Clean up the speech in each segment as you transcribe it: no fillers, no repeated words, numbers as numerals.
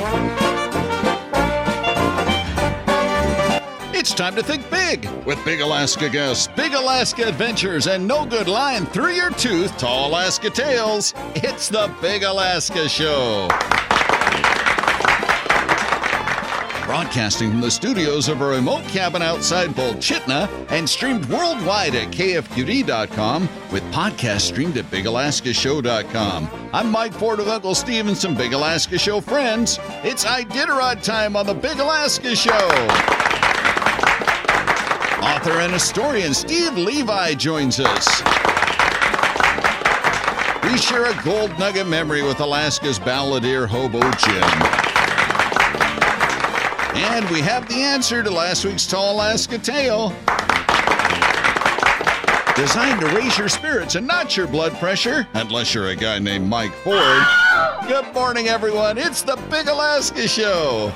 It's time to think big with Big Alaska guests, Big Alaska adventures, and no good line through your tooth, tall Alaska tales. It's the Big Alaska Show. Broadcasting from the studios of a remote cabin outside Bolchitna and streamed worldwide at KFQD.com with podcasts streamed at BigAlaskaShow.com. I'm Mike Ford with Uncle Steve and some Big Alaska Show friends. It's Iditarod time on the Big Alaska Show. Author and historian Steve Levi joins us. We share a gold nugget memory with Alaska's balladeer Hobo Jim. And we have the answer to last week's Tall Alaska Tale. Designed to raise your spirits and not your blood pressure, unless you're a guy named Mike Ford. Good morning, everyone. It's the Big Alaska Show.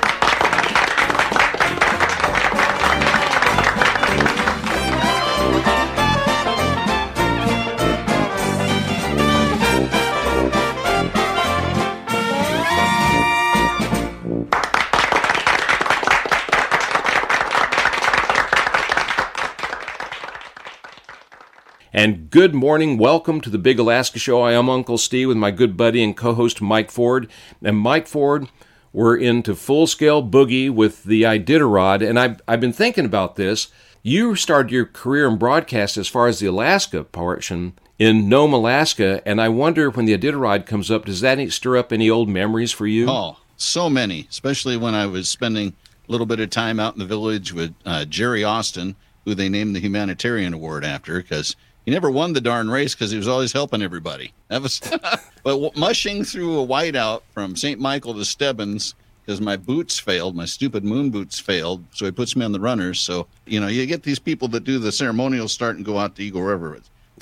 And good morning. Welcome to the Big Alaska Show. I am Uncle Steve with my good buddy and co-host Mike Ford. And Mike Ford, we're into full-scale boogie with the Iditarod. And I've been thinking about this. You started your career in broadcast as far as the Alaska portion in Nome, Alaska. And I wonder when the Iditarod comes up, does that stir up any old memories for you? Oh, so many, especially when I was spending a little bit of time out in the village with Jerry Austin, who they named the Humanitarian Award after, because he never won the darn race because he was always helping everybody. That was, but mushing through a whiteout from St. Michael to Stebbins because my boots failed, my stupid moon boots failed, so he puts me on the runners. So, you know, you get these people that do the ceremonial start and go out to Eagle River.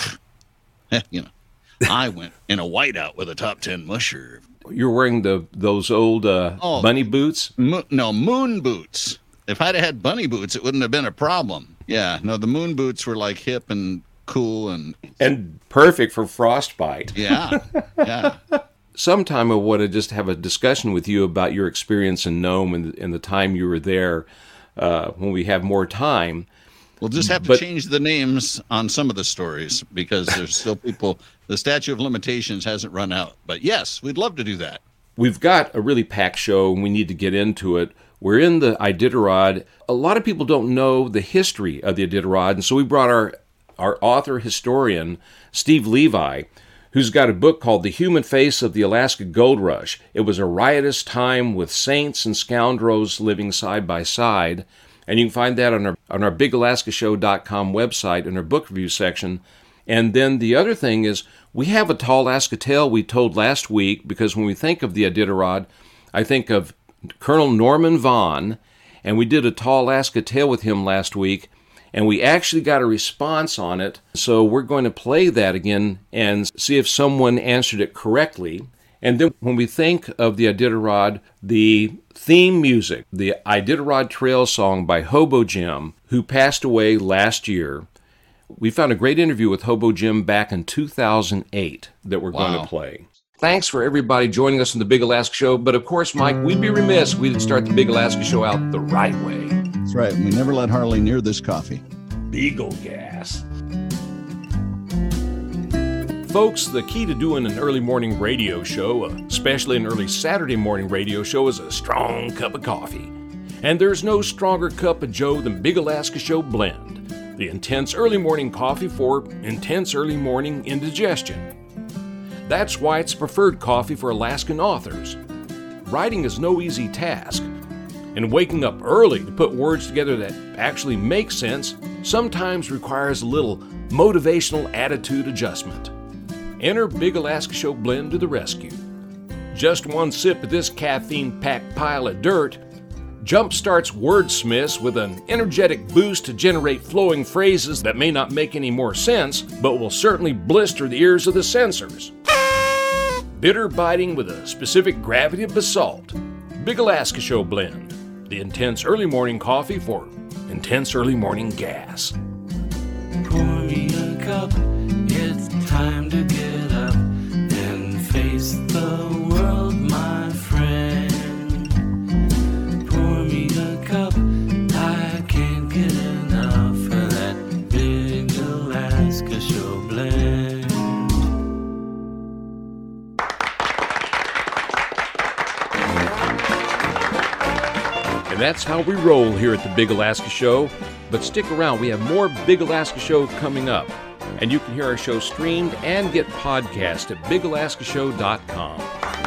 You know, I went in a whiteout with a top 10 musher. You're wearing those old bunny boots? No, moon boots. If I'd had bunny boots, it wouldn't have been a problem. Yeah, no, the moon boots were like hip and cool and perfect for frostbite. Yeah. Sometime I want to just have a discussion with you about your experience in Nome and the time you were there when we have more time. We'll just have to change the names on some of the stories because there's still people, the statute of limitations hasn't run out. But yes, we'd love to do that. We've got a really packed show and we need to get into it. We're in the Iditarod. A lot of people don't know the history of the Iditarod, and so we brought our author historian, Steve Levi, who's got a book called The Human Face of the Alaska Gold Rush. It was a riotous time with saints and scoundrels living side by side. And you can find that on our BigAlaskaShow.com website in our book review section. And then the other thing is we have a Tall Alaska tale we told last week because when we think of the Iditarod, I think of Colonel Norman Vaughn, and we did a Tall Alaska tale with him last week. And we actually got a response on it, so we're going to play that again and see if someone answered it correctly. And then when we think of the Iditarod, the theme music, the Iditarod Trail song by Hobo Jim, who passed away last year, we found a great interview with Hobo Jim back in 2008 that we're going to play. Thanks for everybody joining us on the Big Alaska Show, but of course, Mike, we'd be remiss if we didn't start the Big Alaska Show out the right way. That's right. We never let Harley near this coffee. Beagle gas. Folks, the key to doing an early morning radio show, especially an early Saturday morning radio show, is a strong cup of coffee. And there's no stronger cup of joe than Big Alaska Show Blend, the intense early morning coffee for intense early morning indigestion. That's why it's preferred coffee for Alaskan authors. Writing is no easy task. And waking up early to put words together that actually make sense sometimes requires a little motivational attitude adjustment. Enter Big Alaska Show Blend to the rescue. Just one sip of this caffeine-packed pile of dirt jumpstarts wordsmiths with an energetic boost to generate flowing phrases that may not make any more sense, but will certainly blister the ears of the censors. Bitter biting with a specific gravity of basalt. Big Alaska Show Blend. The intense early morning coffee for intense early morning gas. Pour me a cup, it's time to get up and face the world, my friend. And that's how we roll here at the Big Alaska Show. But stick around, we have more Big Alaska Show coming up. And you can hear our show streamed and get podcast at BigAlaskaShow.com.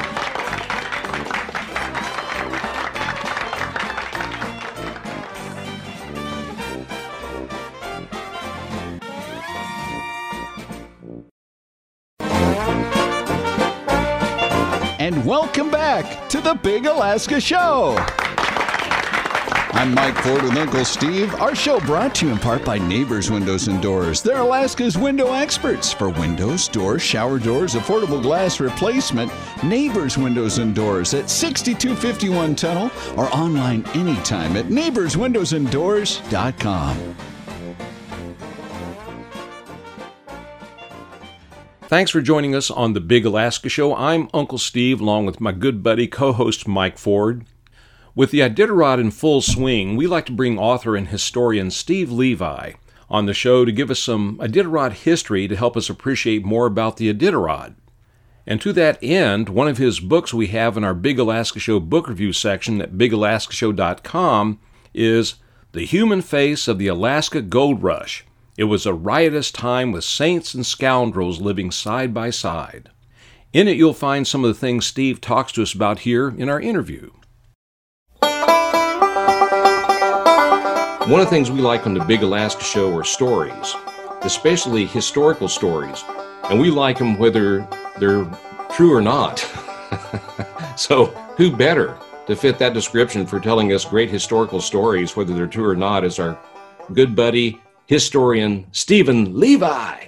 And welcome back to the Big Alaska Show. I'm Mike Ford with Uncle Steve. Our show brought to you in part by Neighbors Windows and Doors. They're Alaska's window experts for windows, doors, shower doors, affordable glass replacement. Neighbors Windows and Doors at 6251 Tunnel or online anytime at neighborswindowsanddoors.com. Thanks for joining us on the Big Alaska Show. I'm Uncle Steve, along with my good buddy, co-host Mike Ford. With the Iditarod in full swing, we like to bring author and historian Steve Levi on the show to give us some Iditarod history to help us appreciate more about the Iditarod. And to that end, one of his books we have in our Big Alaska Show book review section at BigAlaskaShow.com is The Human Face of the Alaska Gold Rush. It was a riotous time with saints and scoundrels living side by side. In it, you'll find some of the things Steve talks to us about here in our interview. One of the things we like on the Big Alaska Show are stories, especially historical stories, and we like them whether they're true or not. So who better to fit that description for telling us great historical stories, whether they're true or not, is our good buddy, historian Stephen Levi.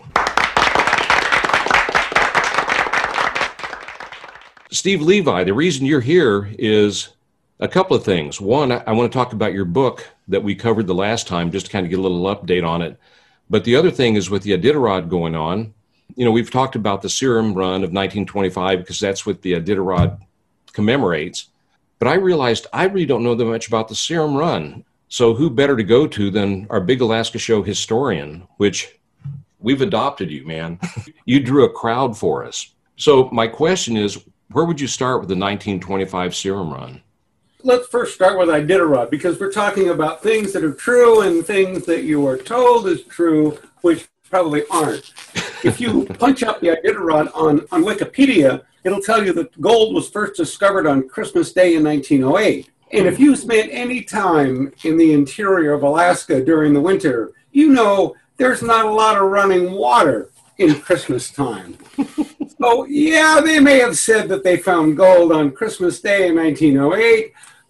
Steve Levi, the reason you're here is a couple of things. One, I want to talk about your book that we covered the last time, just to kind of get a little update on it. But the other thing is with the Iditarod going on, you know, we've talked about the Serum Run of 1925 because that's what the Iditarod commemorates. But I realized I really don't know that much about the Serum Run. So who better to go to than our Big Alaska Show historian, which we've adopted you, man. You drew a crowd for us. So my question is, where would you start with the 1925 Serum Run? Let's first start with Iditarod, because we're talking about things that are true and things that you are told is true, which probably aren't. If you punch up the Iditarod on Wikipedia, it'll tell you that gold was first discovered on Christmas Day in 1908. And if you spent any time in the interior of Alaska during the winter, you know there's not a lot of running water in Christmas time. So, yeah, they may have said that they found gold on Christmas Day in 1908.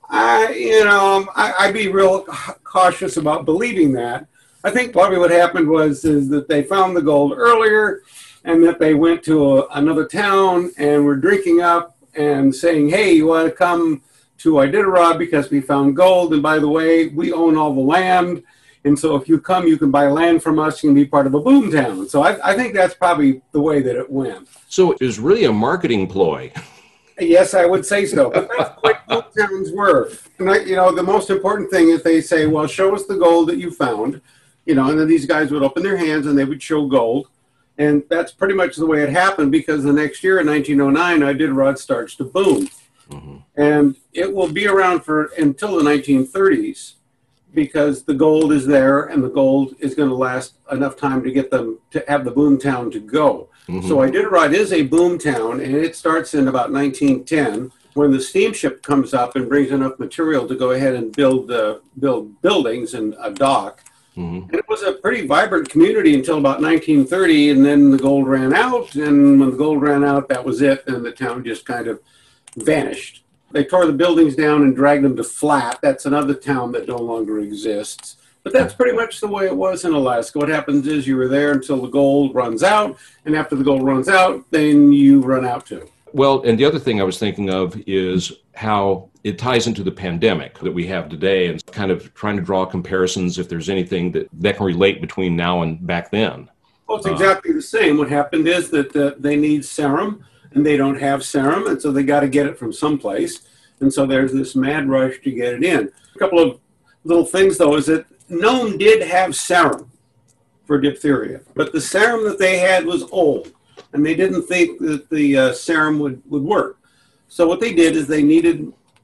I'd be real cautious about believing that. I think probably what happened is that they found the gold earlier and that they went to another town and were drinking up and saying, hey, you want to come to Iditarod because we found gold, and by the way, we own all the land, and so if you come, you can buy land from us, you can be part of a boom town. So I think that's probably the way that it went. So it was really a marketing ploy. Yes, I would say so, but that's what boom towns were. And the most important thing is they say, well, show us the gold that you found, and then these guys would open their hands and they would show gold. And that's pretty much the way it happened, because the next year in 1909, Iditarod starts to boom. Mm-hmm. And it will be around until the 1930s, because the gold is there and the gold is going to last enough time to get them to have the boom town to go. Mm-hmm. So Iditarod is a boom town, and it starts in about 1910 when the steamship comes up and brings enough material to go ahead and build buildings and a dock. Mm-hmm. And it was a pretty vibrant community until about 1930, and then the gold ran out, and when the gold ran out, that was it, and the town just kind of vanished. They tore the buildings down and dragged them to Flat. That's another town that no longer exists. But that's pretty much the way it was in Alaska. What happens is you were there until the gold runs out, and after the gold runs out, then you run out too. Well, and the other thing I was thinking of is how it ties into the pandemic that we have today, and kind of trying to draw comparisons if there's anything that can relate between now and back then. Well, it's exactly the same. What happened is that they need serum, and they don't have serum, and so they got to get it from someplace. And so there's this mad rush to get it in. A couple of little things, though, is that Nome did have serum for diphtheria, but the serum that they had was old, and they didn't think that the serum would work. So what they did is they needed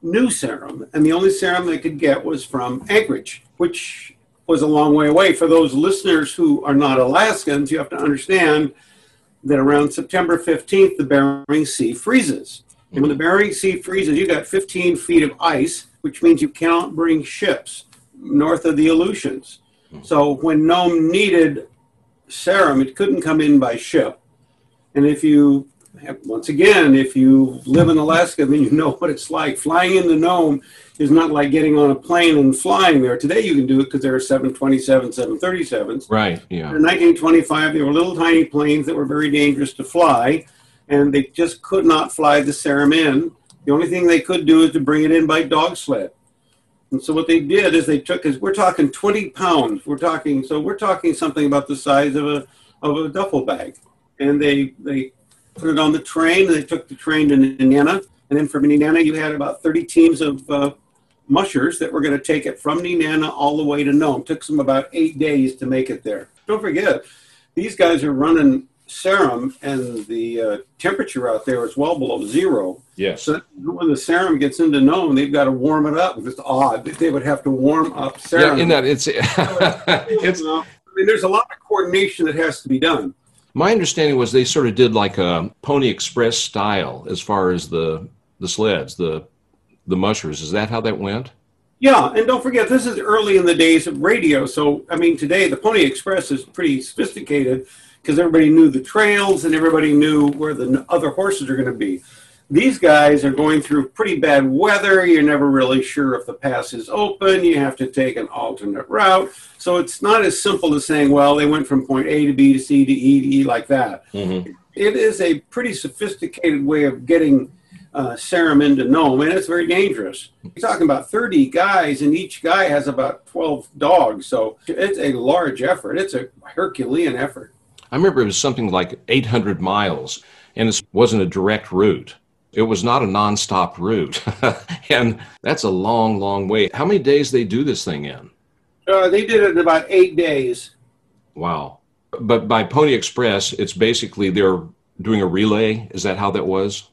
new serum, and the only serum they could get was from Anchorage, which was a long way away. For those listeners who are not Alaskans, you have to understand that around September 15th, the Bering Sea freezes. And when the Bering Sea freezes, you got 15 feet of ice, which means you cannot bring ships north of the Aleutians. So when Nome needed serum, it couldn't come in by ship. And if you, once again, if you live in Alaska, then you know what it's like. Flying into Nome is not like getting on a plane and flying there. Today you can do it because there are 727, 737s. Right, yeah. In 1925, there were little tiny planes that were very dangerous to fly, and they just could not fly the serum in. The only thing they could do is to bring it in by dog sled. And so what they did is they took, we're talking 20 pounds. We're talking something about the size of a duffel bag. And they put it on the train, and they took the train to Nenana. And then from Nenana, you had about 30 teams of mushers that were going to take it from Nenana all the way to Nome. It took them about 8 days to make it there. Don't forget, these guys are running serum, and the temperature out there is well below zero. Yes. So when the serum gets into Nome, they've got to warm it up. It's odd that they would have to warm up serum. Yeah, in that it's I mean, there's a lot of coordination that has to be done. My understanding was they sort of did like a Pony Express style as far as the sleds, the mushers. Is that how that went? Yeah, and don't forget, this is early in the days of radio. So, I mean, today the Pony Express is pretty sophisticated because everybody knew the trails and everybody knew where the other horses are going to be. These guys are going through pretty bad weather. You're never really sure if the pass is open. You have to take an alternate route. So it's not as simple as saying, well, they went from point A to B to C to E to E like that. Mm-hmm. It is a pretty sophisticated way of getting serum into Nome, and it's very dangerous. You're talking about 30 guys, and each guy has about 12 dogs. So it's a large effort. It's a Herculean effort. I remember it was something like 800 miles, and it wasn't a direct route. It was not a nonstop route. And that's a long, long way. How many days they do this thing in? They did it in about 8 days. Wow. But by Pony Express, it's basically they're doing a relay. Is that how that was?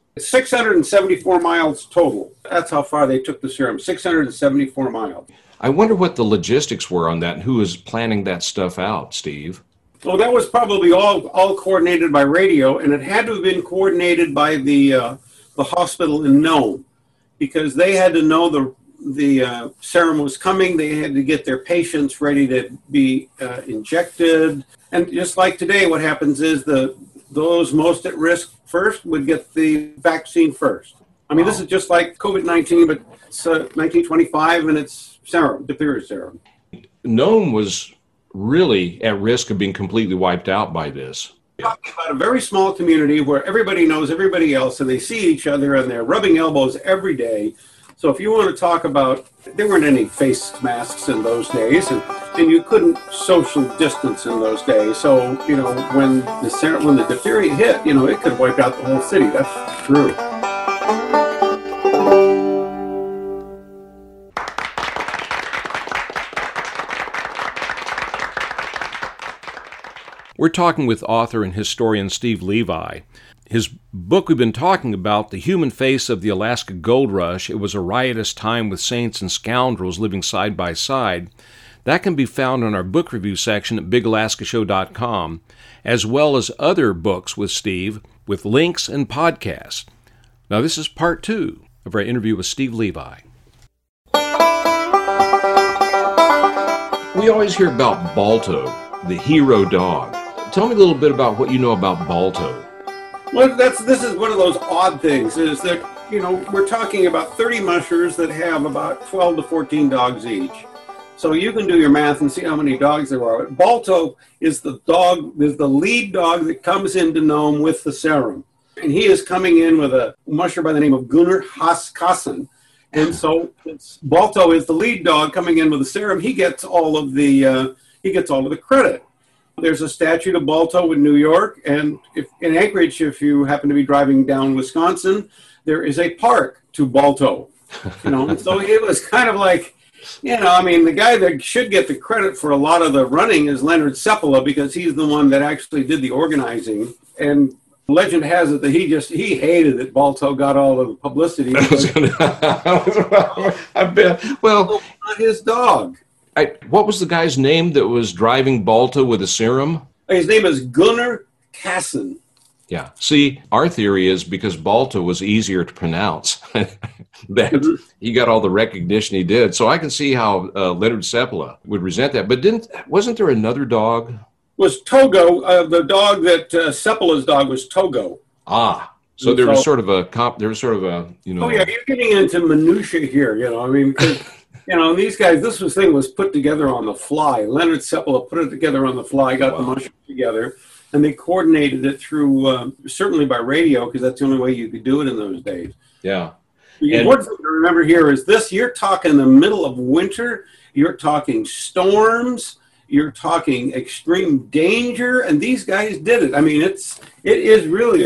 674 miles total. That's how far they took the serum, 674 miles. I wonder what the logistics were on that and who was planning that stuff out, Steve. Well, that was probably all coordinated by radio, and it had to have been coordinated by the hospital in Nome, because they had to know the serum was coming. They had to get their patients ready to be injected. And just like today, what happens is those most at risk first would get the vaccine first. I mean, This is just like COVID-19, but it's 1925, and it's serum, diphtheria serum. Nome was really at risk of being completely wiped out by this. Talking about a very small community where everybody knows everybody else, and they see each other, and they're rubbing elbows every day. So if you want to talk about, there weren't any face masks in those days, and you couldn't social distance in those days. So, when the diphtheria hit, it could have wiped out the whole city. That's true. We're talking with author and historian Steve Levi. His book we've been talking about, The Human Face of the Alaska Gold Rush, It Was a Riotous Time with Saints and Scoundrels Living Side by Side, that can be found on our book review section at BigAlaskaShow.com, as well as other books with Steve with links and podcasts. Now this is part 2 of our interview with Steve Levi. We always hear about Balto, the hero dog. Tell me a little bit about what you know about Balto. Well, this is one of those odd things, is that, we're talking about 30 mushers that have about 12 to 14 dogs each. So you can do your math and see how many dogs there are. Balto is the lead dog that comes into Nome with the serum. And he is coming in with a musher by the name of Gunnar Haskassen. And so Balto is the lead dog coming in with the serum. He gets all of the credit. There's a statue to Balto in New York, and in Anchorage, if you happen to be driving down Wisconsin, there is a park to Balto. And so it was kind of like, the guy that should get the credit for a lot of the running is Leonard Seppala, because he's the one that actually did the organizing. And Legend has it that he hated that Balto got all of the publicity. I bet. Well, Not his dog. What was the guy's name that was driving Balto with a serum? His name is Gunnar Kasson. Yeah. See, our theory is because Balto was easier to pronounce, that he got all the recognition he did. So I can see how Leonard Seppala would resent that. But wasn't there another dog? Was Togo, the dog that Seppala's dog was Togo. Ah, so there was sort of a Oh yeah, you're getting into minutia here. I mean, because, these guys, this thing was put together on the fly. Leonard Seppala put it together on the fly, got the mushroom together, and they coordinated it through certainly by radio, because that's the only way you could do it in those days. Yeah. The important thing to remember here is this: you're talking the middle of winter, you're talking storms. You're talking extreme danger, and these guys did it. I mean, it is really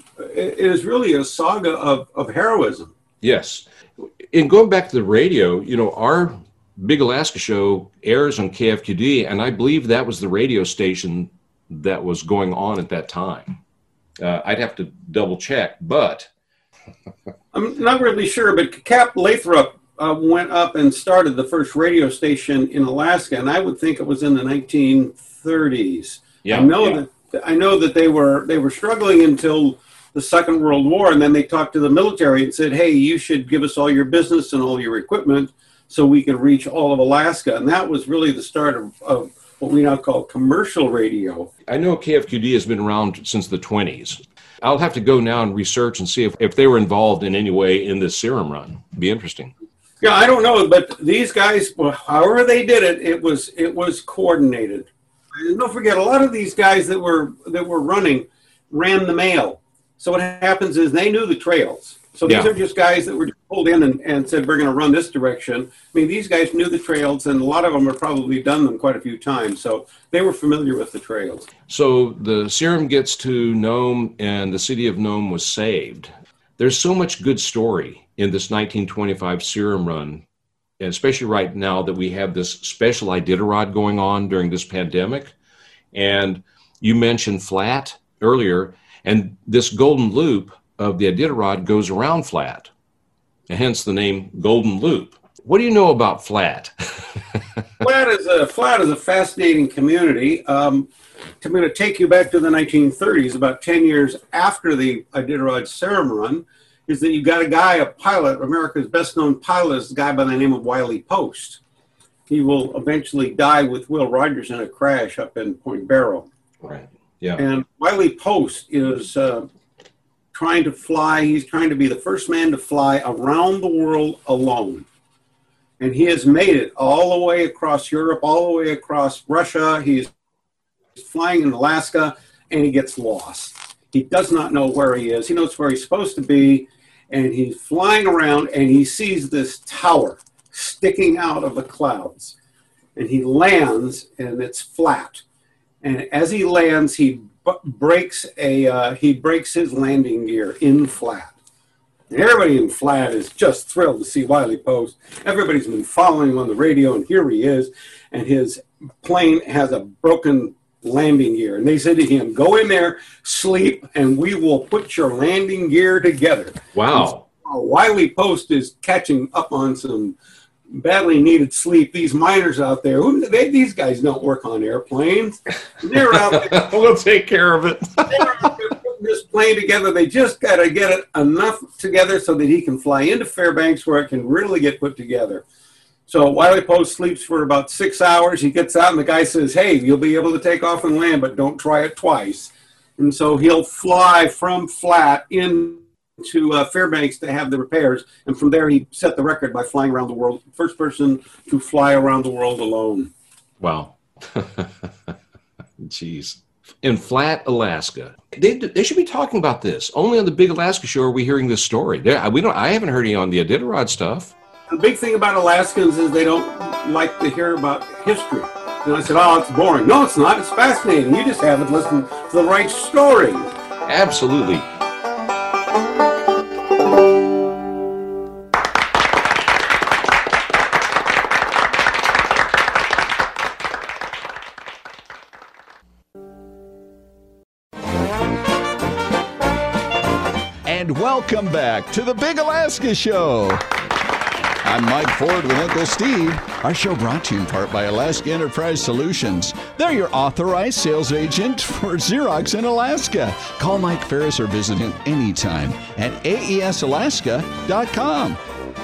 a saga of heroism. Yes. And going back to the radio, our Big Alaska Show airs on KFQD, and I believe that was the radio station that was going on at that time. I'd have to double check, but I'm not really sure. But Cap Lathrop went up and started the first radio station in Alaska, and I would think it was in the 1930s. Yeah, I know that they were struggling until the Second World War, and then they talked to the military and said, "Hey, you should give us all your business and all your equipment so we can reach all of Alaska." And that was really the start of what we now call commercial radio. I know KFQD has been around since the 20s. I'll have to go now and research and see if they were involved in any way in this serum run. It'd be interesting. Yeah, I don't know, but these guys, however they did it, it was coordinated. And don't forget, a lot of these guys that were running ran the mail. So what happens is they knew the trails. So these are just guys that were pulled in and said, we're going to run this direction. I mean, these guys knew the trails, and a lot of them have probably done them quite a few times. So they were familiar with the trails. So the serum gets to Nome, and the city of Nome was saved. There's so much good story in this 1925 serum run, and especially right now that we have this special Iditarod going on during this pandemic. And you mentioned Flat earlier, and this golden loop of the Iditarod goes around Flat, and hence the name Golden Loop. What do you know about Flat? Flat is a fascinating community. I'm going to take you back to the 1930s, about 10 years after the Iditarod serum run. Is that you got a pilot, America's best-known pilot is a guy by the name of Wiley Post. He will eventually die with Will Rogers in a crash up in Point Barrow. Right, yeah. And Wiley Post is trying to fly. He's trying to be the first man to fly around the world alone. And he has made it all the way across Europe, all the way across Russia. He's flying in Alaska, and he gets lost. He does not know where he is. He knows where he's supposed to be, and he's flying around, and he sees this tower sticking out of the clouds. And he lands, and it's flat. And as he lands, he breaks his landing gear in Flat. And everybody in Flat is just thrilled to see Wiley Post. Everybody's been following him on the radio, and here he is, and his plane has a broken landing gear. And they said to him, go in there, sleep, and we will put your landing gear together. Wow. So, Wiley Post is catching up on some badly needed sleep. These miners out there, these guys don't work on airplanes. They're out there. We'll take care of it. They're out there putting this plane together. They just got to get it enough together so that he can fly into Fairbanks where it can really get put together. So Wiley Post sleeps for about 6 hours. He gets out, and the guy says, hey, you'll be able to take off and land, but don't try it twice. And so he'll fly from Flat into Fairbanks to have the repairs. And from there, he set the record by flying around the world. First person to fly around the world alone. Wow. Jeez. In Flat, Alaska. They should be talking about this. Only on the Big Alaska Show are we hearing this story. I haven't heard any on the Iditarod stuff. The big thing about Alaskans is they don't like to hear about history. And I said, oh, it's boring. No, it's not. It's fascinating. You just haven't listened to the right stories. Absolutely. And welcome back to the Big Alaska Show. I'm Mike Ford with Uncle Steve. Our show brought to you in part by Alaska Enterprise Solutions. They're your authorized sales agent for Xerox in Alaska. Call Mike Ferris or visit him anytime at aesalaska.com.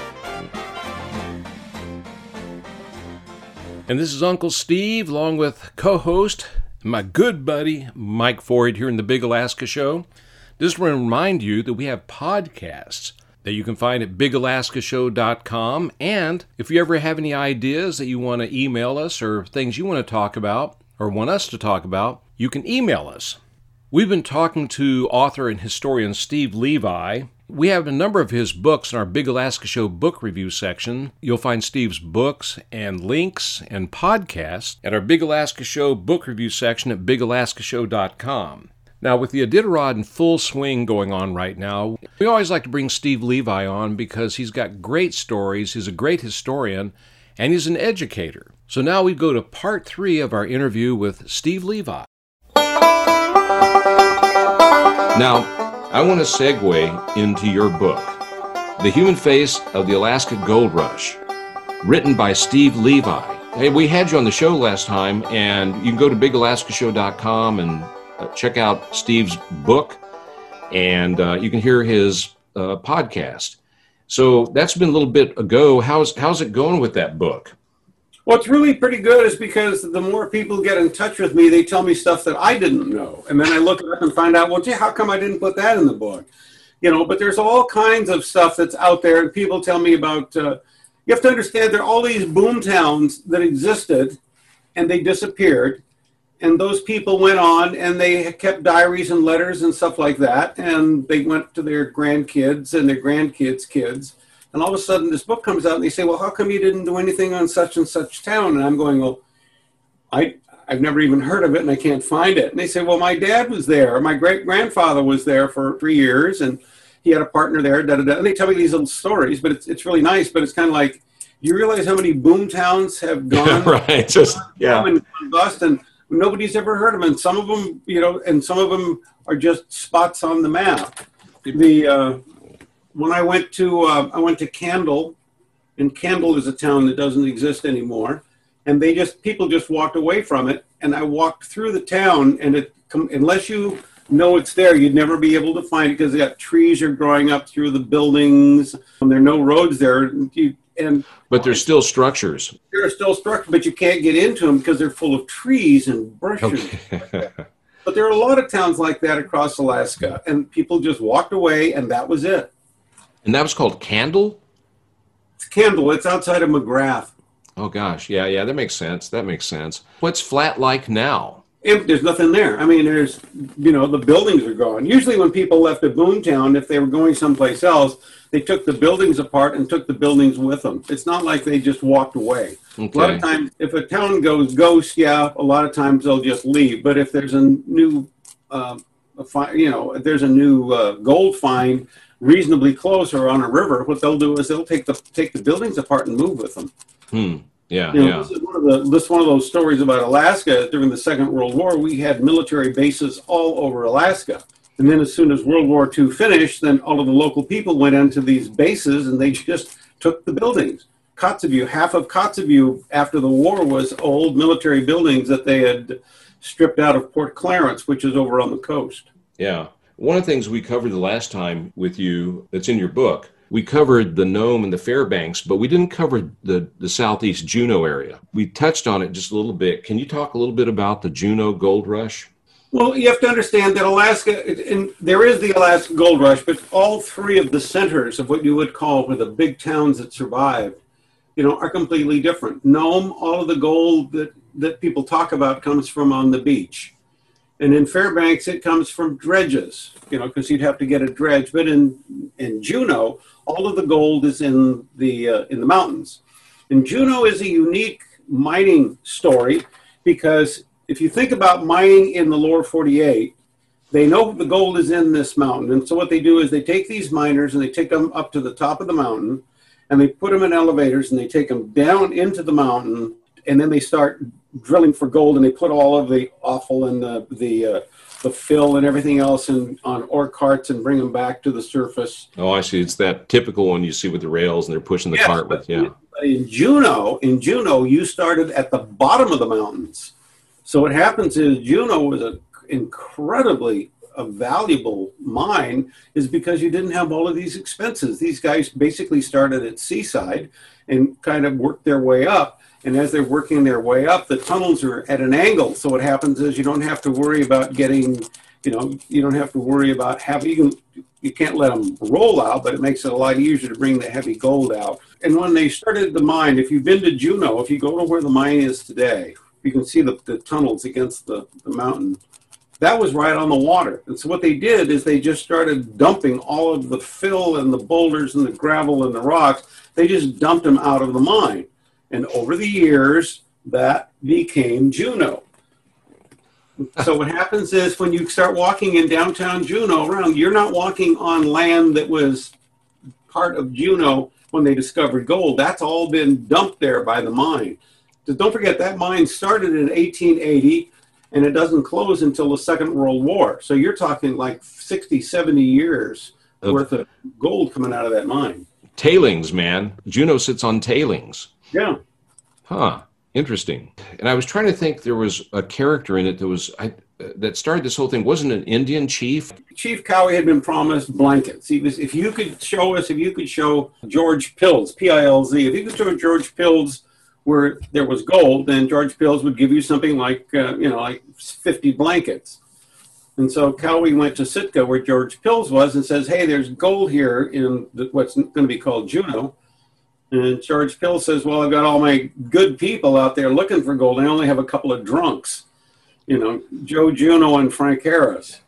And this is Uncle Steve, along with co-host, my good buddy, Mike Ford, here in the Big Alaska Show. Just want to remind you that we have podcasts that you can find at bigalaskashow.com. And if you ever have any ideas that you want to email us or things you want to talk about or want us to talk about, you can email us. We've been talking to author and historian Steve Levi. We have a number of his books in our Big Alaska Show book review section. You'll find Steve's books and links and podcasts at our Big Alaska Show book review section at bigalaskashow.com. Now, with the Iditarod in full swing going on right now, we always like to bring Steve Levi on because he's got great stories, he's a great historian, and he's an educator. So now we go to part 3 of our interview with Steve Levi. Now, I want to segue into your book, The Human Face of the Alaska Gold Rush, written by Steve Levi. Hey, we had you on the show last time, and you can go to bigalaskashow.com and check out Steve's book, and you can hear his podcast. So that's been a little bit ago. How's it going with that book? What's really pretty good is because the more people get in touch with me, they tell me stuff that I didn't know. And then I look it up and find out, well, gee, how come I didn't put that in the book? You know, but there's all kinds of stuff that's out there. And people tell me about, you have to understand there are all these boom towns that existed and they disappeared. And those people went on and they kept diaries and letters and stuff like that. And they went to their grandkids and their grandkids' kids. And all of a sudden this book comes out and they say, well, how come you didn't do anything on such and such town? And I'm going, well, I've never even heard of it and I can't find it. And they say, well, my dad was there. My great-grandfather was there for 3 years and he had a partner there. Da, da, da. And they tell me these little stories, but it's really nice. But it's kind of like, you realize how many boom towns have gone? Right. Just, yeah. And bust, and nobody's ever heard of them. And some of them, you know, and some of them are just spots on the map. When I went to Candle, and Candle is a town that doesn't exist anymore, and people just walked away from it. And I walked through the town, and unless you know it's there, you'd never be able to find it because they got trees are growing up through the buildings, and there are no roads there. But there's still structures. There are still structures, but you can't get into them because they're full of trees and brushes. Okay. But there are a lot of towns like that across Alaska, and people just walked away, and that was it. And that was called Candle? It's Candle. It's outside of McGrath. Oh, gosh. Yeah, that makes sense. What's Flat like now? There's nothing there. I mean, the buildings are gone. Usually when people left a boom town, if they were going someplace else, they took the buildings apart and took the buildings with them. It's not like they just walked away. Okay. A lot of times, if a town goes ghost, a lot of times they'll just leave. But if there's a new, gold find reasonably close or on a river, what they'll do is they'll take the buildings apart and move with them. Yeah. This is one of those stories about Alaska. During the Second World War, we had military bases all over Alaska. And then as soon as World War II finished, then all of the local people went into these bases and they just took the buildings. Kotzebue, half of Kotzebue after the war was old military buildings that they had stripped out of Port Clarence, which is over on the coast. Yeah. One of the things we covered the last time with you that's in your book, we covered the Nome and the Fairbanks, but we didn't cover the southeast Juneau area. We touched on it just a little bit. Can you talk a little bit about the Juneau Gold Rush? Well, you have to understand that Alaska, and there is the Alaska Gold Rush, but all three of the centers of what you would call were the big towns that survived, are completely different. Nome, all of the gold that people talk about comes from on the beach. And in Fairbanks, it comes from dredges, because you'd have to get a dredge. But in Juneau, all of the gold is in the mountains. And Juneau is a unique mining story because if you think about mining in the lower 48, they know the gold is in this mountain. And so what they do is they take these miners and they take them up to the top of the mountain and they put them in elevators and they take them down into the mountain and then they start drilling for gold, and they put all of the offal and the fill and everything else on ore carts and bring them back to the surface. Oh, I see. It's that typical one you see with the rails, and they're pushing the cart with. Yeah. In Juneau, you started at the bottom of the mountains. So what happens is Juneau was an incredibly valuable mine, is because you didn't have all of these expenses. These guys basically started at Seaside and kind of worked their way up. And as they're working their way up, the tunnels are at an angle. So what happens is you don't have to worry about getting, you don't have to worry about having, you can't let them roll out, but it makes it a lot easier to bring the heavy gold out. And when they started the mine, if you've been to Juneau, if you go to where the mine is today, you can see the tunnels against the mountain. That was right on the water. And so what they did is they just started dumping all of the fill and the boulders and the gravel and the rocks. They just dumped them out of the mine. And over the years, that became Juneau. So what happens is when you start walking in downtown Juneau around, you're not walking on land that was part of Juneau when they discovered gold. That's all been dumped there by the mine. So don't forget, that mine started in 1880, and it doesn't close until the Second World War. So you're talking like 60, 70 years worth of gold coming out of that mine. Tailings, man. Juneau sits on tailings. Yeah. Huh. Interesting. And I was trying to think, there was a character in it that started this whole thing. Wasn't an Indian chief? Chief Cowie had been promised blankets. If you could show George Pills, P-I-L-Z, if you could show George Pills where there was gold, then George Pills would give you something like 50 blankets. And so Cowie went to Sitka, where George Pills was, and says, hey, there's gold here in what's going to be called Juneau. And George Pills says, well, I've got all my good people out there looking for gold. I only have a couple of drunks, Joe Juneau and Frank Harris.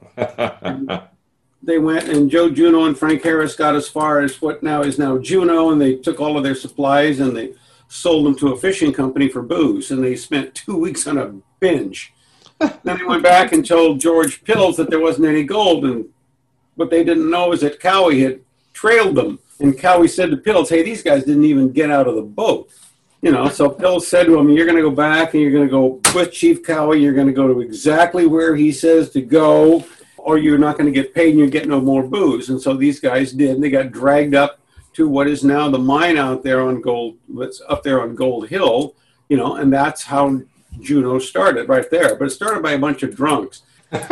They went, and Joe Juneau and Frank Harris got as far as what now is Juneau, and they took all of their supplies and they sold them to a fishing company for booze, and they spent 2 weeks on a binge. Then they went back and told George Pills that there wasn't any gold, and what they didn't know is that Cowie had trailed them. And Cowie said to Pills, hey, these guys didn't even get out of the boat. So Pills said to him, you're going to go back and you're going to go with Chief Cowie. You're going to go to exactly where he says to go, or you're not going to get paid and you get no more booze. And so these guys did, and they got dragged up to what is now the mine out there on Gold, that's up there on Gold Hill, and that's how Juneau started right there. But it started by a bunch of drunks.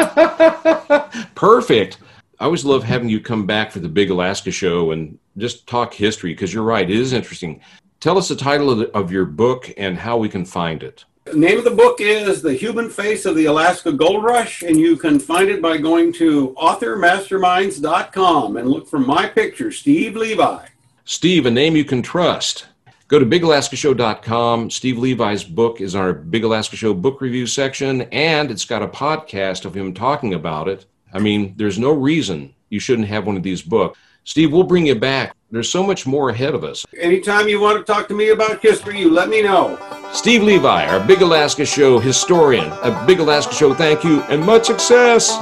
Perfect. I always love having you come back for the Big Alaska Show and just talk history, because you're right, it is interesting. Tell us the title of your book and how we can find it. The name of the book is The Human Face of the Alaska Gold Rush, and you can find it by going to authormasterminds.com and look for my picture, Steve Levi. Steve, a name you can trust. Go to BigAlaskaShow.com. Steve Levi's book is our Big Alaska Show book review section, and it's got a podcast of him talking about it. I mean, there's no reason you shouldn't have one of these books. Steve, we'll bring you back. There's so much more ahead of us. Anytime you want to talk to me about history, you let me know. Steve Levi, our Big Alaska Show historian. A Big Alaska Show thank you and much success.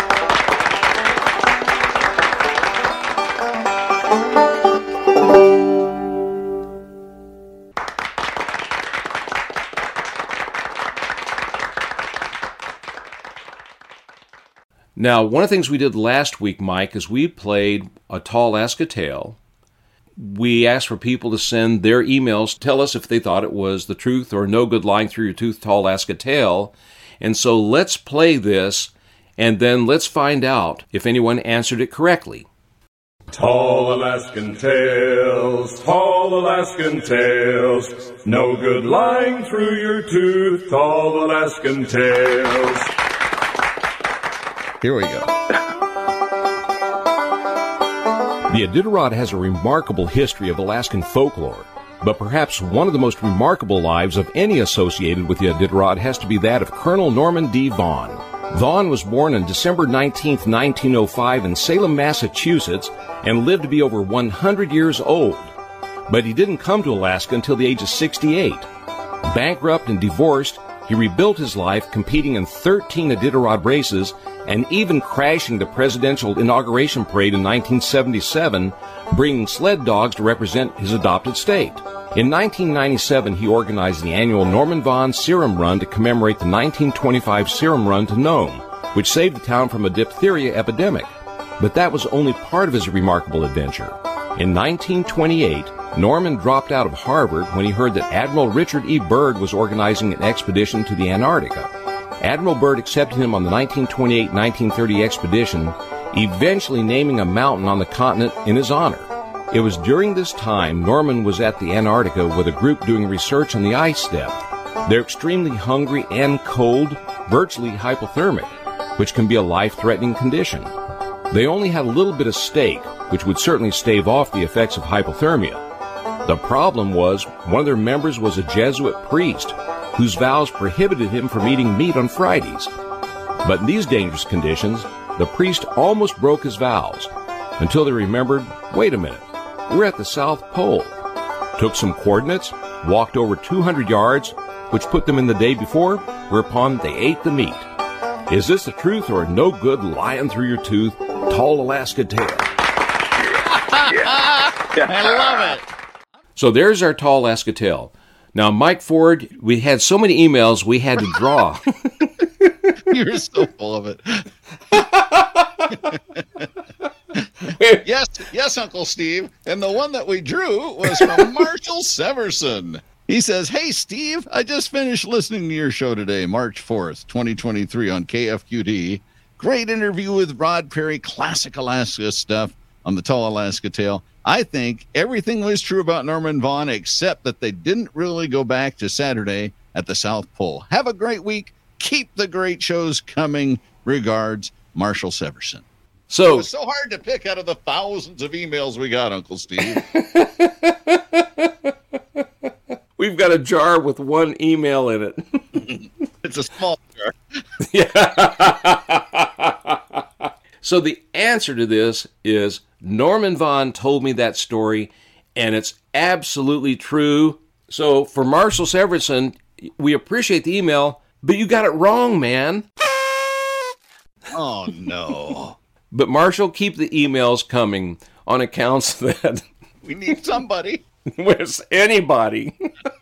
Now, one of the things we did last week, Mike, is we played a Tall Alaska Tale. We asked for people to send their emails, tell us if they thought it was the truth or no good lying through your tooth Tall Alaska Tale. And so let's play this, and then let's find out if anyone answered it correctly. Tall Alaskan tales, tall Alaskan tales, no good lying through your tooth, tall Alaskan tales. Here we go. The Iditarod has a remarkable history of Alaskan folklore, but perhaps one of the most remarkable lives of any associated with the Iditarod has to be that of Colonel Norman D. Vaughn. Vaughn was born on December 19, 1905 in Salem, Massachusetts, and lived to be over 100 years old. But he didn't come to Alaska until the age of 68. Bankrupt and divorced, he rebuilt his life competing in 13 Iditarod races and even crashing the presidential inauguration parade in 1977, bringing sled dogs to represent his adopted state. In 1997, he organized the annual Norman Vaughan Serum Run to commemorate the 1925 Serum Run to Nome, which saved the town from a diphtheria epidemic. But that was only part of his remarkable adventure. In 1928, Norman dropped out of Harvard when he heard that Admiral Richard E. Byrd was organizing an expedition to the Antarctica. Admiral Byrd accepted him on the 1928-1930 expedition, eventually naming a mountain on the continent in his honor. It was during this time Norman was at the Antarctica with a group doing research on the ice depth. They're extremely hungry and cold, virtually hypothermic, which can be a life-threatening condition. They only had a little bit of steak, which would certainly stave off the effects of hypothermia. The problem was one of their members was a Jesuit priest whose vows prohibited him from eating meat on Fridays. But in these dangerous conditions, the priest almost broke his vows until they remembered, wait a minute, we're at the South Pole. Took some coordinates, walked over 200 yards, which put them in the day before, whereupon they ate the meat. Is this the truth or no good lying through your tooth, tall Alaska tale? I love it. So there's our tall Alaska tale. Now, Mike Ford, we had so many emails we had to draw. You're so full of it. Yes, Uncle Steve. And the one that we drew was from Marshall Severson. He says, hey, Steve, I just finished listening to your show today, March 4th, 2023 on KFQD. Great interview with Rod Perry, classic Alaska stuff on the Tall Alaska Tale. I think everything was true about Norman Vaughan, except that they didn't really go back to Saturday at the South Pole. Have a great week. Keep the great shows coming. Regards, Marshall Severson. So it was so hard to pick out of the thousands of emails we got, Uncle Steve. We've got a jar with one email in it. It's a small jar. So the answer to this is Norman Vaughan told me that story, and it's absolutely true. So for Marshall Severson, we appreciate the email, but you got it wrong, man. Oh, no. But Marshall, keep the emails coming on accounts that... We need somebody. With anybody.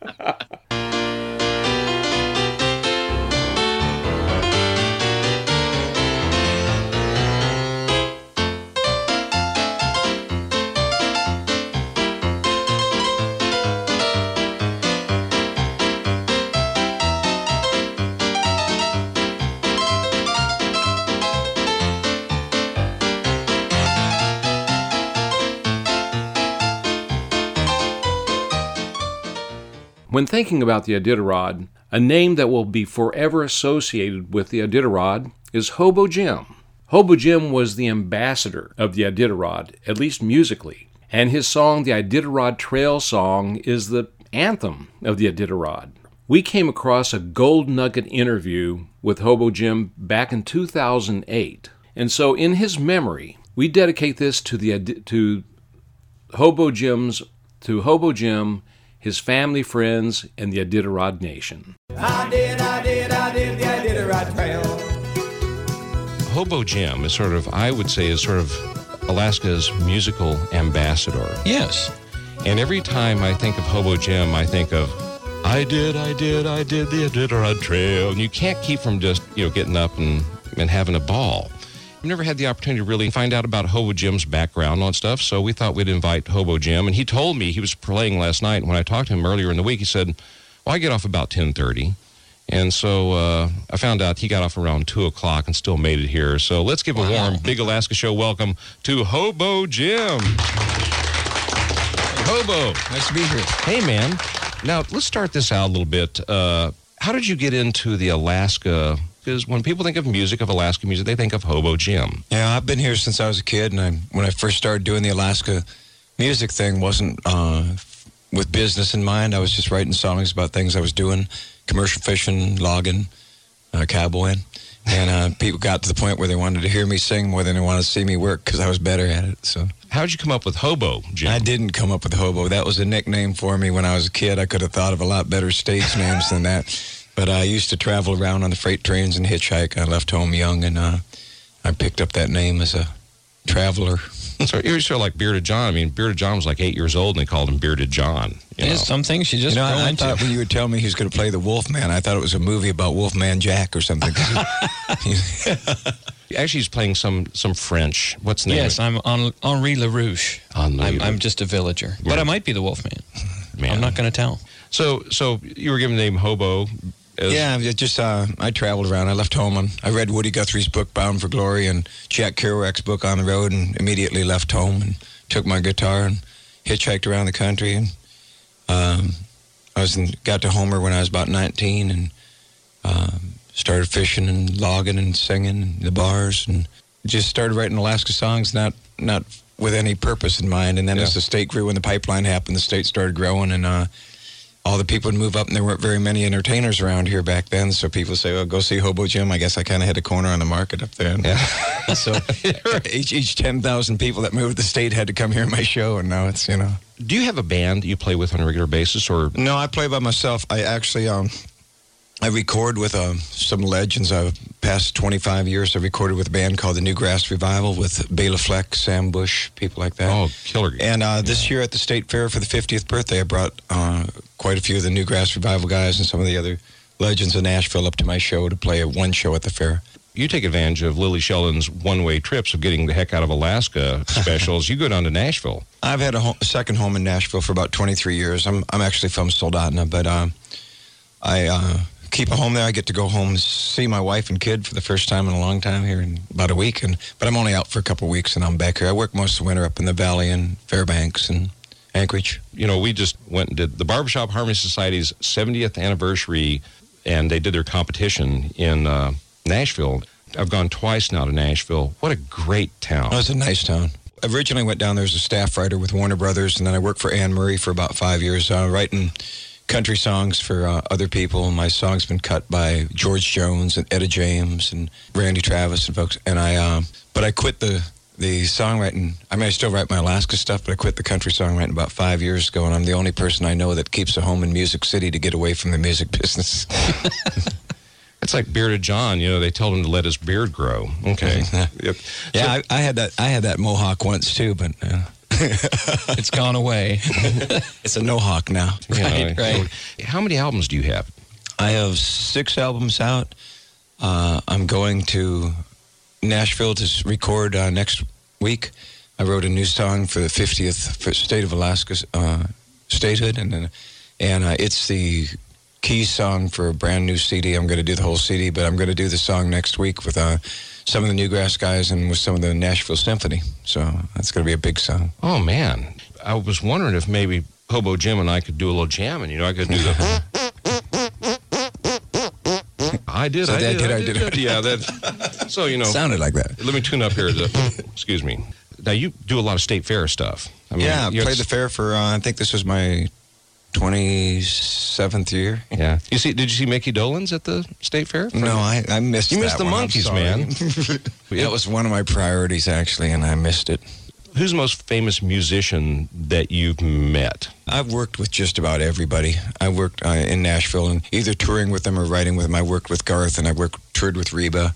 When thinking about the Iditarod, a name that will be forever associated with the Iditarod is Hobo Jim. Hobo Jim was the ambassador of the Iditarod, at least musically, and his song, the Iditarod Trail Song, is the anthem of the Iditarod. We came across a gold nugget interview with Hobo Jim back in 2008, and so in his memory, we dedicate this to Hobo Jim, his family, friends, and the Iditarod Nation. I did the Iditarod Trail. Hobo Jim is I would say, Alaska's musical ambassador. Yes. And every time I think of Hobo Jim, I think of, I did the Iditarod Trail. And you can't keep from just, getting up and having a ball. I've never had the opportunity to really find out about Hobo Jim's background on stuff, so we thought we'd invite Hobo Jim. And he told me he was playing last night. And when I talked to him earlier in the week, he said, well, I get off about 10:30. And so I found out he got off around 2 o'clock and still made it here. So let's give a warm Big Alaska Show welcome to Hobo Jim. Hobo. Nice to be here. Hey, man. Now, let's start this out a little bit. How did you get into the Alaska? Because when people think of Alaska music, they think of Hobo Jim. Yeah, I've been here since I was a kid, and when I first started doing the Alaska music thing, wasn't with business in mind. I was just writing songs about things I was doing, commercial fishing, logging, cowboying. And people got to the point where they wanted to hear me sing more than they wanted to see me work because I was better at it. So, how did you come up with Hobo Jim? I didn't come up with Hobo. That was a nickname for me when I was a kid. I could have thought of a lot better stage names than that. But I used to travel around on the freight trains and hitchhike. I left home young, and I picked up that name as a traveler. So you're sort of like Bearded John. I mean, Bearded John was like 8 years old, and they called him Bearded John. There's some things you just grow I into. thought when you would tell me he was going to play the Wolfman, I thought it was a movie about Wolfman Jack or something. Actually, he's playing some French. What's the name? Yes, I'm Henri LaRouche. I'm just a villager. Yeah. But I might be the Wolfman. Man. I'm not going to tell. So you were given the name Hobo. Yeah, I traveled around. I left home. I read Woody Guthrie's book, Bound for Glory, and Jack Kerouac's book, On the Road, and immediately left home and took my guitar and hitchhiked around the country. And got to Homer when I was about 19 and started fishing and logging and singing in the bars and just started writing Alaska songs, not with any purpose in mind. And then as the state grew and the pipeline happened, the state started growing, and all the people would move up, and there weren't very many entertainers around here back then. So people say, "Well, go see Hobo Jim." I guess I kind of had a corner on the market up there. Yeah. So each 10,000 people that moved the state had to come hear my show, and now it's Do you have a band that you play with on a regular basis, or no? I play by myself. I actually I record with some legends. Past 25 years, I recorded with a band called the Newgrass Revival with Bela Fleck, Sam Bush, people like that. Oh, killer! And this year at the State Fair for the 50th birthday, I brought quite a few of the Newgrass Revival guys and some of the other legends of Nashville up to my show to play one show at the fair. You take advantage of Lily Sheldon's one-way trips of getting the heck out of Alaska specials. You go down to Nashville. I've had a second home in Nashville for about 23 years. I'm actually from Soldotna, but I keep a home there. I get to go home and see my wife and kid for the first time in a long time here in about a week. But I'm only out for a couple of weeks, and I'm back here. I work most of the winter up in the Valley and Fairbanks and Anchorage. We just went and did the Barbershop Harmony Society's 70th anniversary, and they did their competition in Nashville. I've gone twice now to Nashville. What a great town. Oh, it's a nice town. I originally went down there as a staff writer with Warner Brothers, and then I worked for Anne Murray for about 5 years, writing country songs for other people. My song's been cut by George Jones and Etta James and Randy Travis and folks. And but I quit the songwriting. I mean, I still write my Alaska stuff, but I quit the country songwriting about 5 years ago, and I'm the only person I know that keeps a home in Music City to get away from the music business. It's like Bearded John. They told him to let his beard grow. Okay. Yep. Yeah, I had that mohawk once too, but it's gone away. It's a no-hawk now. Right. How many albums do you have? I have 6 albums out. I'm going to Nashville to record next week. I wrote a new song for the 50th state of Alaska statehood, and it's the key song for a brand new CD. I'm going to do the whole CD, but I'm going to do the song next week with some of the Newgrass guys and with some of the Nashville Symphony. So that's going to be a big song. Oh, man. I was wondering if maybe Hobo Jim and I could do a little jamming. I could do the... I did. Yeah, that. So, Sounded like that. Let me tune up here. Excuse me. Now, you do a lot of state fair stuff. I played the fair for, I think this was my 27th year. Yeah. Did you see Mickey Dolenz at the state fair? No, I missed that. You missed the monkeys, man. That was one of my priorities, actually, and I missed it. Who's the most famous musician that you've met? I've worked with just about everybody. I worked in Nashville, and either touring with them or writing with them. I worked with Garth, and I toured with Reba.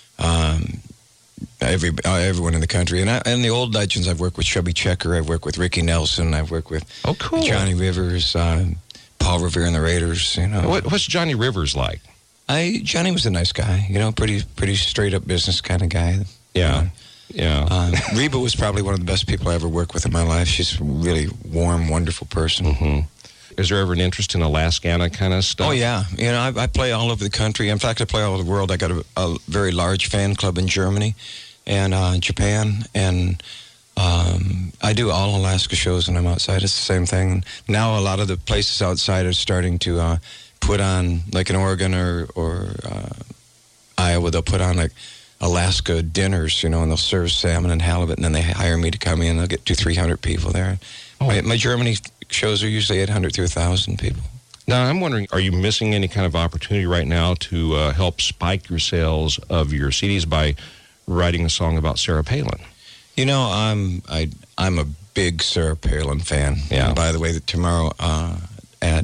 Everyone in the country, and the old legends. I've worked with Chubby Checker. I've worked with Ricky Nelson. I've worked with Johnny Rivers, Paul Revere and the Raiders. What's Johnny Rivers like? Johnny was a nice guy. Pretty straight up business kind of guy. Yeah. Yeah. Reba was probably one of the best people I ever worked with in my life. She's a really warm, wonderful person. Mm-hmm. Is there ever an interest in Alaskana kind of stuff? Oh, yeah. I play all over the country. In fact, I play all over the world. I got a very large fan club in Germany and Japan. And I do all Alaska shows when I'm outside. It's the same thing. Now a lot of the places outside are starting to put on, like in Oregon or Iowa, they'll put on like Alaska dinners, and they'll serve salmon and halibut, and then they hire me to come in. They'll get 200-300 people there. Oh. My Germany shows are usually 800 to 1,000 people. Now, I'm wondering, are you missing any kind of opportunity right now to help spike your sales of your CDs by writing a song about Sarah Palin? I'm a big Sarah Palin fan. Yeah. And by the way, tomorrow at 1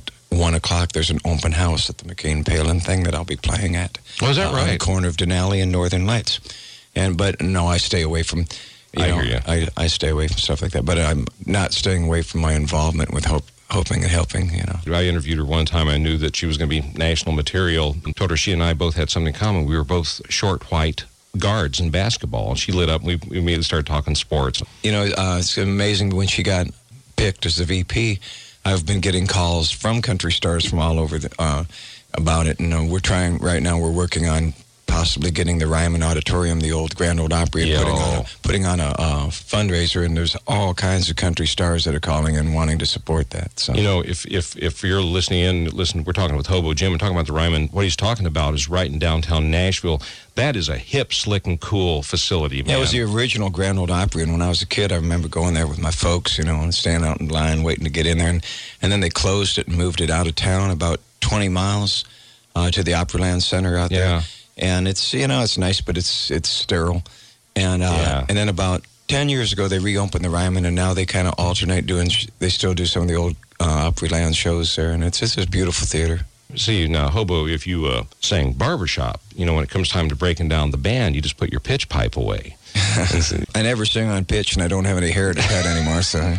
1 o'clock, there's an open house at the McCain Palin thing that I'll be playing at. Oh, is that right? On the corner of Denali and Northern Lights. But no, I stay away from... I hear you. I stay away from stuff like that, but I'm not staying away from my involvement with hoping and helping, I interviewed her one time. I knew that she was going to be national material and told her she and I both had something in common. We were both short, white guards in basketball. She lit up. We immediately started talking sports. It's amazing when she got picked as the VP. I've been getting calls from country stars from all over about it, and we're working on possibly getting the Ryman Auditorium, the old Grand Ole Opry, and putting on a fundraiser, and there's all kinds of country stars that are calling and wanting to support that. So if you're listening we're talking with Hobo Jim and talking about the Ryman. What he's talking about is right in downtown Nashville. That is a hip, slick, and cool facility, man. Yeah, it was the original Grand Ole Opry, and when I was a kid, I remember going there with my folks, and standing out in line waiting to get in there, and then they closed it and moved it out of town about 20 miles to the Opryland Center out there. And it's it's nice, but it's sterile. And then about 10 years ago, they reopened the Ryman, and now they kind of alternate they still do some of the old Opryland shows there, and it's just a beautiful theater. See, now, Hobo, if you sang barbershop, when it comes time to breaking down the band, you just put your pitch pipe away. I never sing on pitch, and I don't have any hair to cut anymore, so...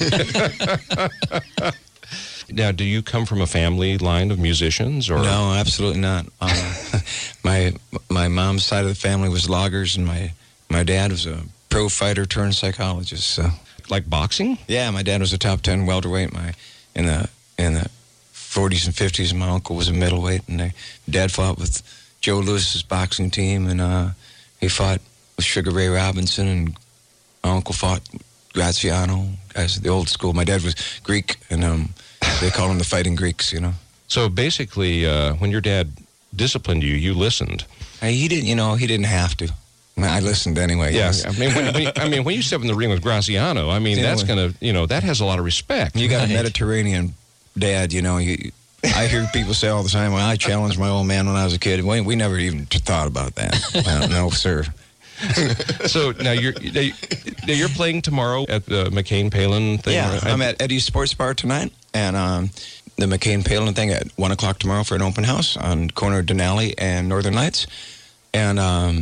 Now, do you come from a family line of musicians? Or No, absolutely not. My mom's side of the family was loggers, and my dad was a pro fighter turned psychologist. So. Like boxing? Yeah, my dad was a top 10 welterweight in the 40s and 50s. My uncle was a middleweight, and Dad fought with Joe Lewis's boxing team, and he fought with Sugar Ray Robinson, and my uncle fought Graziano, guys the old school. My dad was Greek, and they call them the Fighting Greeks, So basically, when your dad disciplined you, you listened. He didn't have to. I listened anyway. Yeah, when you step in the ring with Graziano, that's gonna, that has a lot of respect. You got a Mediterranean dad, I hear people say all the time, well, I challenged my old man when I was a kid. We never even thought about that. Well, no, sir. So now you're playing tomorrow at the McCain Palin thing. Yeah, right? I'm at Eddie's Sports Bar tonight, and the McCain Palin thing at 1 o'clock tomorrow for an open house on corner of Denali and Northern Lights, and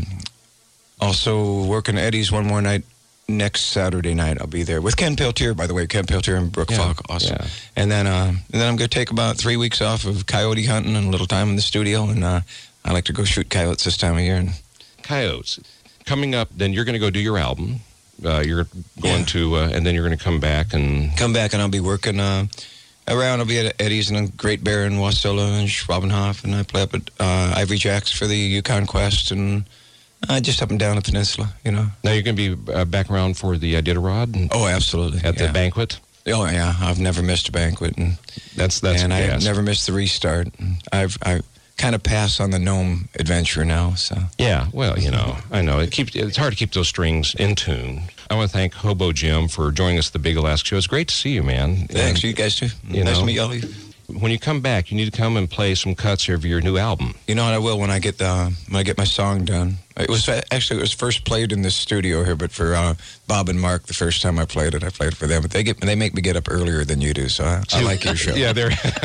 also working at Eddie's one more night next Saturday night. I'll be there with Ken Peltier, by the way. Ken Peltier and Brooke Falk, awesome. Yeah. And then I'm going to take about 3 weeks off of coyote hunting and a little time in the studio, and I like to go shoot coyotes this time of year. Coyotes. Coming up, then you're going to go do your album. You're going to, and then you're going to come back and I'll be working around. I'll be at Eddie's and Great Bear in Wasilla and Schwabenhof, and I play up at Ivory Jacks for the Yukon Quest, and just up and down the peninsula, Now you're going to be back around for the Iditarod? Oh, absolutely. At the banquet? Oh, yeah. I've never missed a banquet, and I've never missed the restart. I've kind of pass on the gnome adventure now. So yeah, well, I know it's hard to keep those strings in tune. I want to thank Hobo Jim for joining us at the Big Alaska Show. It's great to see you, man. Thanks, you guys too. Nice to meet y'all. When you come back, you need to come and play some cuts of your new album. You know what? I will when I get my song done. It was first played in this studio here, but for Bob and Mark, the first time I played it for them. But they make me get up earlier than you do, so I like your show. Yeah,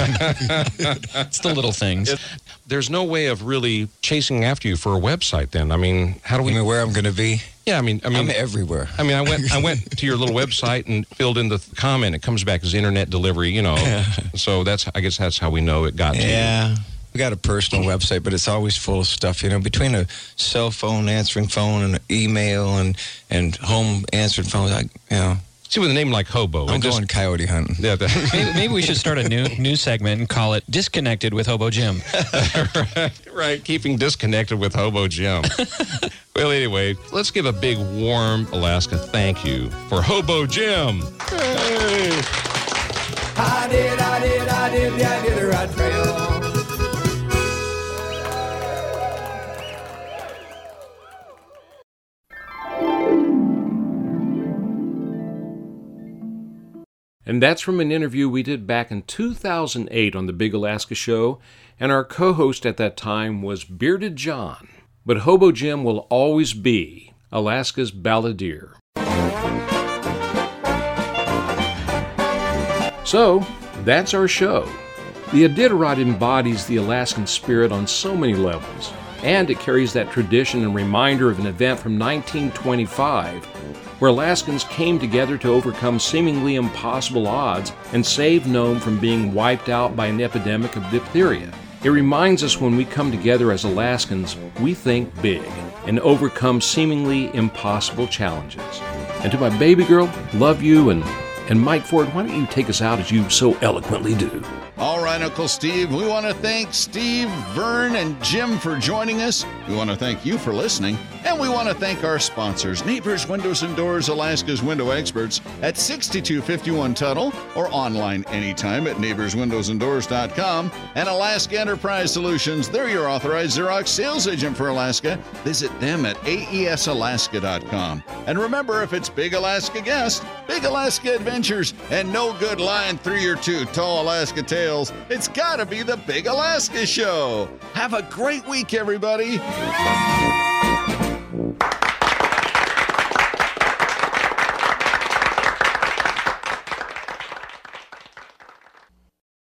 it's the little things. There's no way of really chasing after you for a website. Then, how do we? You mean where I'm going to be? Yeah, I'm everywhere. I went to your little website and filled in the comment. It comes back as internet delivery, So I guess that's how we know it got to you. Yeah. We got a personal website, but it's always full of stuff, Between a cell phone, answering phone, and email, and home answering phone, See, with a name like Hobo. I'm going coyote hunting. Yeah, maybe we should start a new segment and call it Disconnected with Hobo Jim. Right, keeping disconnected with Hobo Jim. Well, anyway, let's give a big, warm Alaska thank you for Hobo Jim. Hey! I did the Iditarod Trail. And that's from an interview we did back in 2008 on the Big Alaska Show, and our co-host at that time was Bearded John. But Hobo Jim will always be Alaska's balladeer. So, that's our show. The Iditarod embodies the Alaskan spirit on so many levels, and it carries that tradition and reminder of an event from 1925 where Alaskans came together to overcome seemingly impossible odds and save Nome from being wiped out by an epidemic of diphtheria. It reminds us when we come together as Alaskans, we think big and overcome seemingly impossible challenges. And to my baby girl, love you, and Mike Ford, why don't you take us out as you so eloquently do? All right, Uncle Steve, we want to thank Steve, Vern, and Jim for joining us. We want to thank you for listening. And we want to thank our sponsors, Neighbors Windows and Doors, Alaska's window experts at 6251 Tuttle, or online anytime at neighborswindowsanddoors.com, and Alaska Enterprise Solutions. They're your authorized Xerox sales agent for Alaska. Visit them at aesalaska.com. And remember, if it's Big Alaska Guest, Big Alaska Adventures, and no good lying through your two tall Alaska tails, it's got to be the Big Alaska Show. Have a great week, everybody.